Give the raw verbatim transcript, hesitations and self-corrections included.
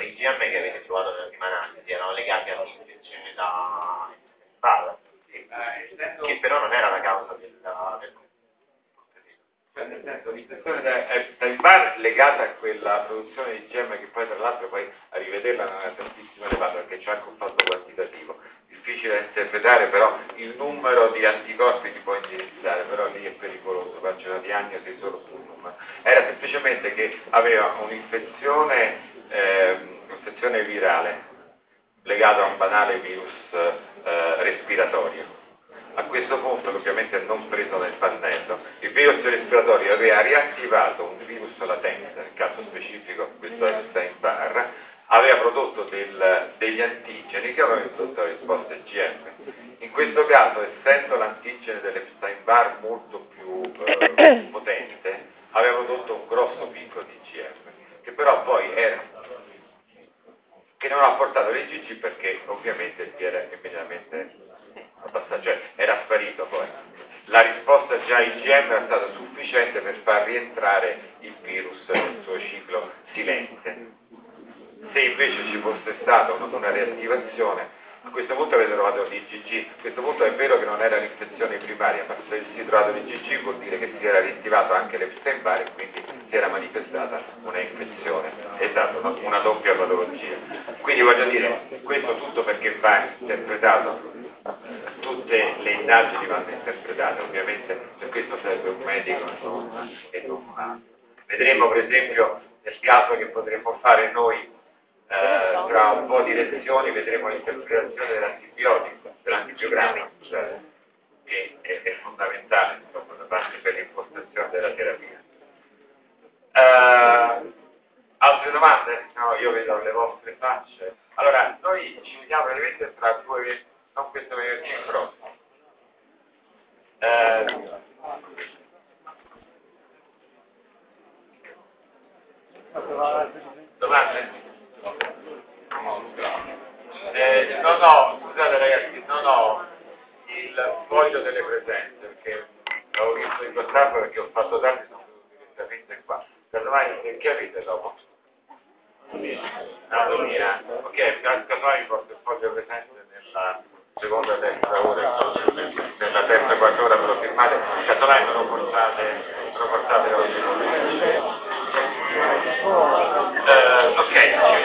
i G M che avete trovato nella prima analisi erano legati all'infezione da spalla, che però non era la causa del, del Cioè, nel senso, l'infezione da Epstein-Barr legata a quella produzione di G M che poi tra l'altro poi a rivederla non è tantissimo elevata perché c'è anche un fatto quantitativo. Difficile da interpretare, però il numero di anticorpi ti può indirizzare, però lì è pericoloso, faccio una diagnosi solo sul numero. Era semplicemente che aveva un'infezione, eh, un'infezione virale legata a un banale virus eh, respiratorio. A questo punto, che ovviamente non preso nel pannello, il virus respiratorio aveva riattivato un virus latente, nel caso specifico questo Epstein-Barr, aveva prodotto del, degli antigeni che avevano indotto la risposta I G M. In questo caso, essendo l'antigene dell'Epstein-Barr molto più eh, potente, aveva prodotto un grosso picco di I G M, che però poi era, che non ha portato l'I G G perché ovviamente si era immediatamente abbassato, cioè era sparito poi. La risposta già I G M era stata sufficiente per far rientrare il virus nel suo ciclo silente. Se invece ci fosse stata una, una riattivazione, a questo punto avete trovato l'I G G, a questo punto è vero che non era l'infezione primaria, ma se si è trovato l'I G G vuol dire che si era riattivato anche l'Epstein-Barr e quindi si era manifestata una infezione, esatto, una, una doppia patologia. Quindi voglio dire, questo tutto perché va interpretato, tutte le indagini vanno interpretate, ovviamente per questo serve un medico e non, e non una. Vedremo per esempio nel caso che potremmo fare noi eh, tra un po' di lezioni, vedremo l'interpretazione dell'antibiotico, dell'antibiogramma, scusate, che è, è fondamentale insomma, da parte per l'impostazione della terapia. Uh, altre domande? No, io vedo le vostre facce. Allora, noi ci vediamo veramente tra due, non questo venerdì, il prossimo. Uh, domande? Eh, non ho, scusate ragazzi, non ho il foglio delle presenze perché l'avevo visto incontrato perché ho fatto tardi, sono venuto direttamente qua. Da domani che avete dopo? Ah, domina. Ok, casomai vi porto il foglio presenze nella seconda terza ora, nella terza quarta ora ve lo firmate, casomai me lo portate, me lo portate oggi. Uh, ok,